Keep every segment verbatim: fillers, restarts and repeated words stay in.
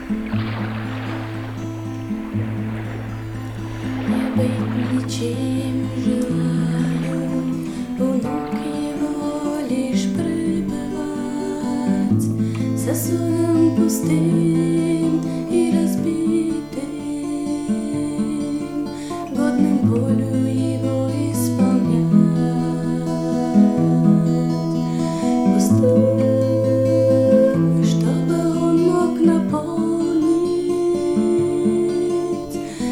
Не быть ничем желаю, внук его лишь пребывать сосудом пустым и разбитым, годным волю его исполнять. Пустым, чтобы он мог наполнить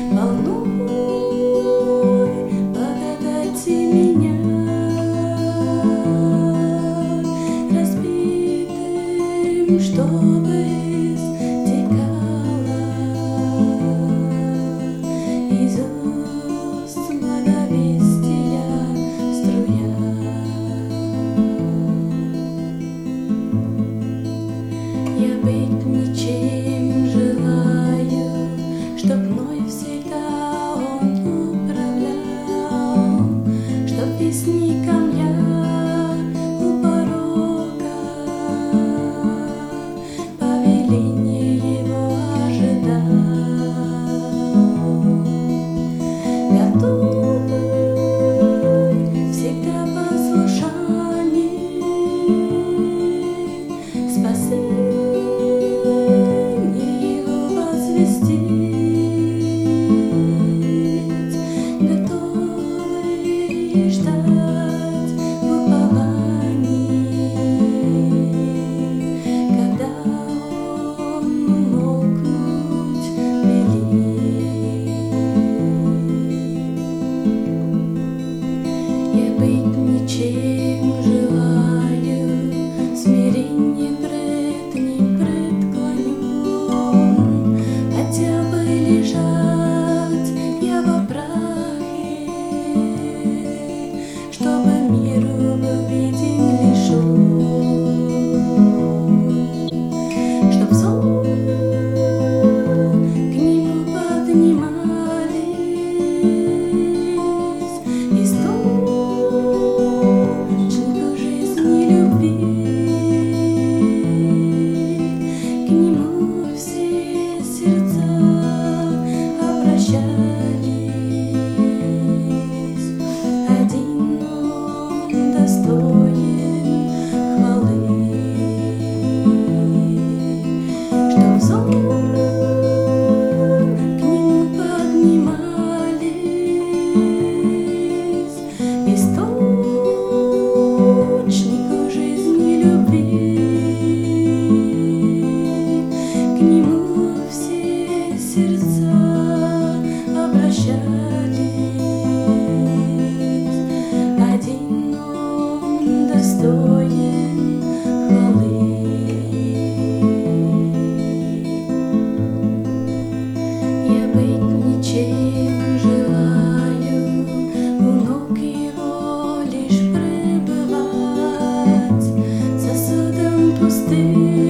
волной благодати меня, разбитым, чтобы истекала из уст благовестия струя. Я быть ничем желаю, чтоб мной всегда он управлял, чтоб вестником я у порога повеление его ожидал, готовый всегда послушаний спасение его возвестить, готовый ждать в уповании, когда он умолкнуть велит. Я быть ничем желаю, смирение пред ним преклонен, хотел бы лежать я во прахе, чтобы миру был виден лишь он, чтоб взор к нему поднимались источнику жизни любви, к нему все сердца обращались, один он достоин хвалы, чтоб взор к нему поднимались источнику жизни любви, к нему все сердца обращались, один он достоин хвалы. Я быть ничем желаю, у ног его лишь пребывать сосудом пустым